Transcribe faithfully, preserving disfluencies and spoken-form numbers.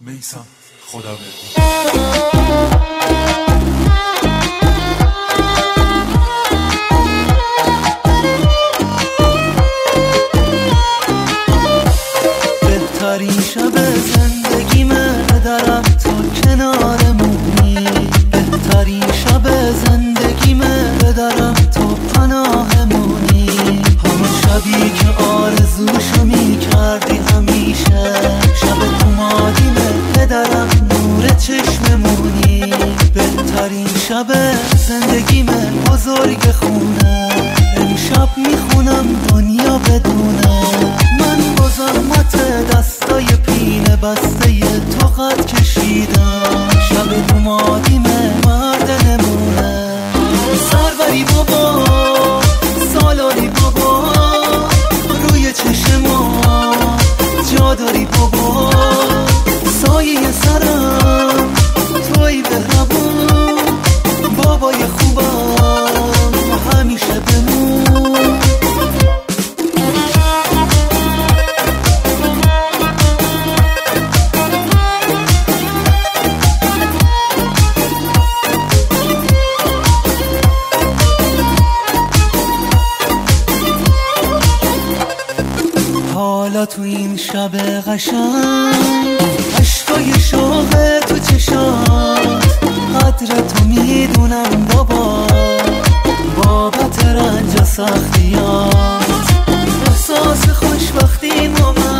میسم خدا بگو. بهترین شب زندگیمه دارم تو کنارمونی، بهترین شب زندگیمه دارم تو پناهمونی، همون شبی که آرزوشو میکردی همیشه، شب اومدیمه دارم نور چشممونی، بهترین شب زندگیمه بزرگ خونه، امشب میخونم دنیا بدونه، من با زحمت دستای پینه بسته تو قد کشیدم، شب اومدیمه مرد نمونه، سروری بابا سالاری بابا روی چشما جا داری بابا، سایه سرم توی بهربون، بابای خوبم همیشه بمون. حالا تو این شب قشنگ عشقای شوق تو چشات، قدر تو میدونم بابا بابت رنج و سختیات، احساس خوشبختی ما